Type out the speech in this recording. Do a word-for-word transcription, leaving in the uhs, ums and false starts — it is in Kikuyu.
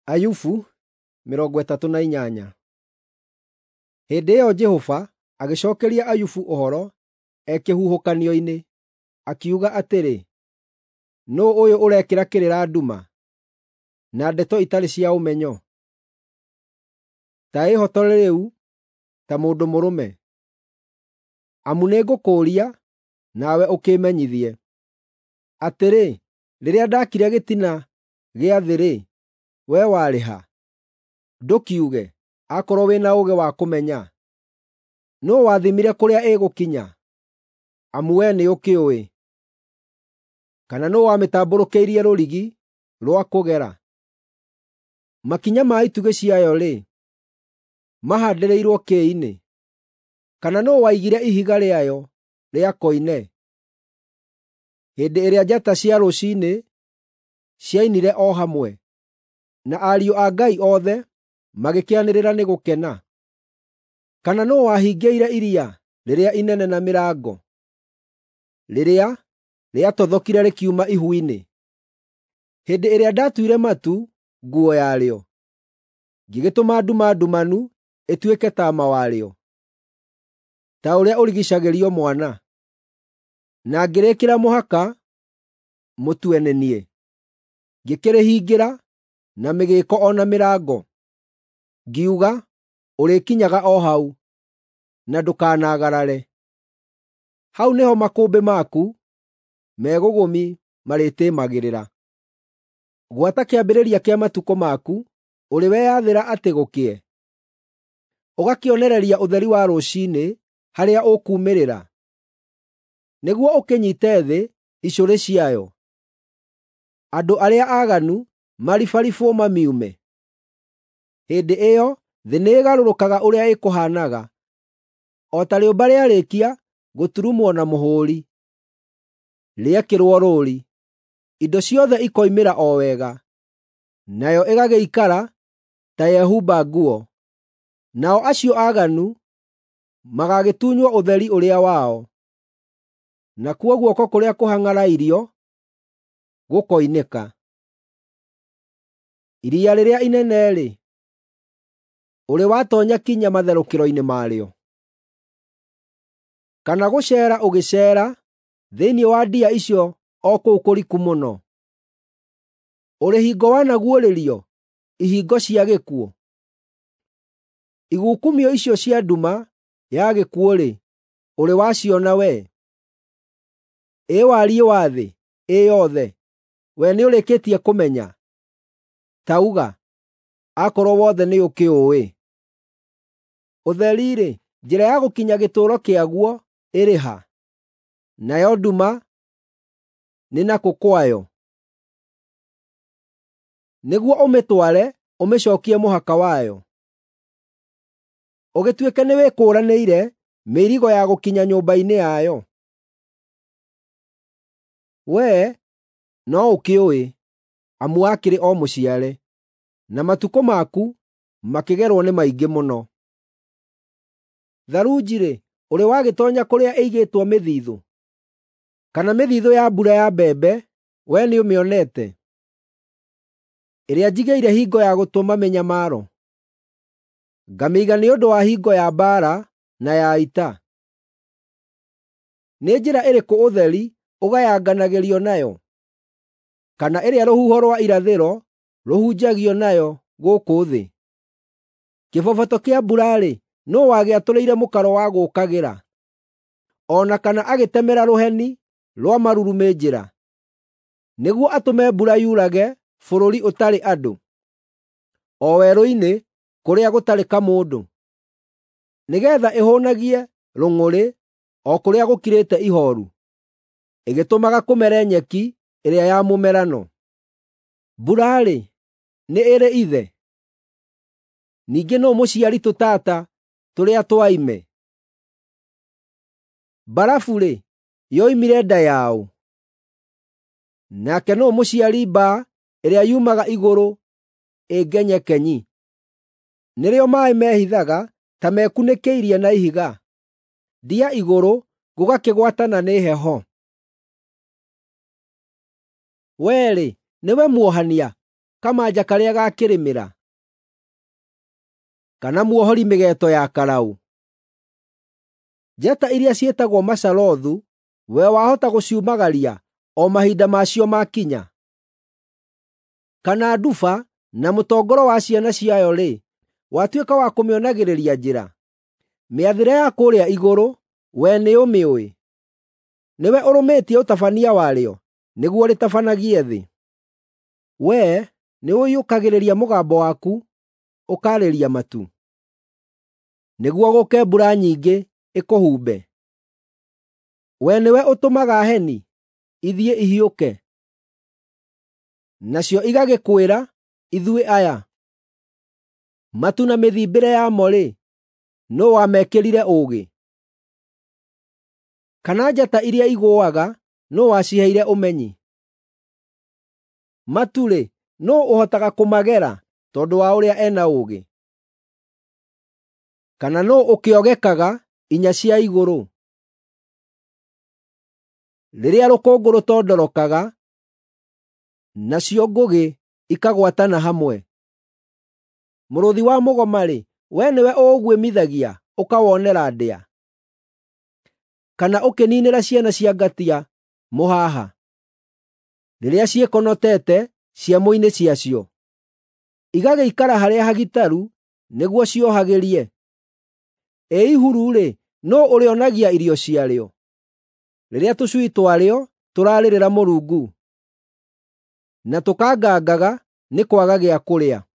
Ayubu mĩrongo ĩtatũ na inyanya. Hĩndĩ ĩyo Jehova agĩcookeria Ayubu ũhoro ekĩhuhũkanio-inĩ, akiuga atĩrĩ: Nũũ ũyũ ũrekĩra kĩrĩra nduma, na ndeto itarĩ cia ũmenyo? Ta ĩhotore rĩu ta mũndũ mũrũme. Amu nĩngũkũũria, nawe ũkĩmenyithie. Atĩrĩ, rĩrĩa ndaakire gĩtina gĩa thĩ-rĩ, wee warĩ ha? Ndũkiuge, akorwo wĩna ũũgĩ wa kũmenya. Nũũ wathimire kũrĩa ĩgũkinya? Amu wee nĩũkĩũĩ. Kana nũũ wamĩtambũrũkĩirie rũrigi rwa kũgera? Makinya ma itugĩ ciayo-rĩ, mahandĩrĩirwo kĩ-inĩ? Kana nũũ waigire ihiga rĩayo rĩa koine? Hĩndĩ ĩrĩa njata cia rũciinĩ ciainire o hamwe, na ariũ a Ngai othe magĩkĩanĩrĩra nĩ gũkena. Kana nũũ wahingĩire iria rĩrĩa inene na mĩrango, rĩrĩa rĩatothokire rĩkiuma ihu-inĩ? Hĩndĩ ĩrĩa ndatuire matu nguo yarĩo, ngĩgĩtũma nduma ndumanu ĩtuĩke taama warĩo, ta ũrĩa ũrigicagĩrio mwana, na ngĩrĩkĩra mũhaka mũtue nĩ niĩ, ngĩkĩrĩhingĩra na mĩgĩĩko o na mĩrango, ngiuga, ũrĩkinyaga o hau, na ndũkanagarare. Hau nĩho makũmbĩ maku megũgũmi marĩtĩĩmagĩrĩra. Gwata kĩambĩrĩria kĩa matukũ maku, ũrĩ weyathĩra atĩ gũkĩe, ũgakĩonereria ũtheri wa rũciinĩ harĩa ũkuumĩrĩra, nĩguo ũkĩnyiite thĩ icũrĩ ciayo. Andũ arĩa aaganu maribaribwo mamiume. Hĩndĩ ĩyo thĩ nĩĩgarũrũkaga ũrĩa ĩkũhaanaga, o ta rĩũmba rĩarĩkia gũturumwo na mũhũũri, rĩekĩrwo rũũri, indo ciothe ikoimĩra o wega, nayo ĩgagĩikara ta yehumba nguo. Nao acio aaganu magagĩtunywo ũtheri ũrĩa wao, nakuo guoko kũrĩa kũhang'arairio gũkoinĩka. Iria rĩrĩa inene-rĩ, ũrĩ watoonya kinya matherũkĩro-inĩ marĩo? Kana gũceera ũgĩceera thĩinĩ wa ndia icio o kũu kũriku mũno? Ũrĩ hingo wanaguũrĩrio ihingo cia gĩkuũ? Igukumio icio cia nduma ya gĩkuũ-rĩ, ũrĩ waciona wee? Ĩ wariĩ wa thĩ ĩ yothe, we nĩũrĩkĩtie kũmenya? Tauga, akorwo wothe nĩũkĩũĩ. Ũtheri-rĩ, njĩra ya gũkinya gĩtũũro kĩaguo ĩrĩ ha? Nayo nduma nĩ nakũ kwayo? Nĩguo ũmĩtware ũmĩcookie mũhaka wayo, ũgĩtuĩke nĩwĩkũũranĩire mĩirigo ya gũkinya nyũmba-inĩ yayo. Wee no ũkĩũĩ, amu wakĩrĩ o mũciare, na matukũ maku makĩgerwo nĩ maingĩ mũno. Tharunji-rĩ, ũrĩ wagĩtoonya kũrĩa ĩigĩtwo mĩthiithũ? Kana mĩthiithũ ya mbura ya mbembe wee nĩũmĩonete, ĩrĩa njigĩire hingo ya gũtũma mĩnyamaro, ngamĩiga nĩ ũndũ wa hingo ya mbaara na ya ita? Nĩ njĩra ĩrĩkũ ũtheri ũgayanganagĩrio nayo, kana ĩrĩa rũhuho rwa irathĩro rũhunjagio nayo gũkũ thĩ? Kĩboboto kĩa mbura-rĩ, nũũ wagĩatũrĩire mũkaro wa gũũkagĩra, o na kana agĩtemera rũheni rwa marurumĩ njĩra, nĩguo atũme mbura yurage bũrũri ũtarĩ andũ, o werũ-inĩ kũrĩa gũtarĩ kamũndũ, nĩgeetha ĩhũũnagie rũng'ũrĩ o kũrĩa gũkirĩte ihooru, ĩgĩtũmaga kũmere nyeki ĩrĩa ya mũmerano? Mbura-rĩ, nĩ ĩrĩ ithe? Ningĩ nũũ mũciari tũtata tũrĩa twaime? Mbarabu-rĩ, yoimire nda yaũ? Nake nũũ mũciari mbaa ĩrĩa yumaga igũrũ ĩngenyekenyi? Nĩrĩo maaĩ mehithaga ta mekunĩkĩirie na ihiga, ndia igũrũ gũgakĩgwatana nĩ heho. Wee-rĩ, nĩwe muohania, kamanja karĩa gakĩrĩmĩra, kana muohori mĩgeeto ya karaũ? Njata iria ciĩtagwo macalothu, we wahota gũciumagaria o mahinda macio makinya? Kana nduba na mũtongoro wa ciana ciayo-rĩ, watuĩka wa kũmĩonagĩrĩria njĩra? Mĩathĩre ya kũrĩa igũrũ, we nĩũmĩũĩ? Nĩwe ũrũmĩtie ũtabania warĩo, nĩguo rĩtabanagie thĩ. Wee nĩũiyũkagĩrĩria mũgambo waku, ũkaarĩria matu, nĩguo gũke mbura nyingĩ ĩkũhumbe. We nĩwe ũtũmaga heni ithiĩ ihiũke, nacio igagĩkwĩra, ithuĩ aya. Matu na mĩthimbĩre yamo-rĩ, nũũ wamekĩrire ũũgĩ? Kana njata iria igũũaga, nũũ waciheire ũmenyi? Matu-rĩ, nũũ ũhotaga kũmagera tondũ wa ũrĩa ena ũũgĩ? Kana nũũ ũkĩogekaga inya cia igũrũ? Rĩrĩa rũkũngũ rũtondorokaga, nacio ngũgĩ ikagwatana hamwe. Mũrũthi wa mũgoma-rĩ, we nĩwe ũũguĩmithagia ũkawonera ndĩa? Kana ũkĩniinĩra ciana cia ngatia mũhaha, rĩrĩa ciĩkonotete ciamo-inĩ ciacio, igagĩikara harĩa hagitaru nĩguo ciohagĩrie? Ĩ ihuru-rĩ, nũũ ũrĩonagia irio ciarĩo, rĩrĩa tũcui twarĩo tũrarĩrĩra Mũrungu, na tũkangangaga nĩ kwaga gĩa kũrĩa?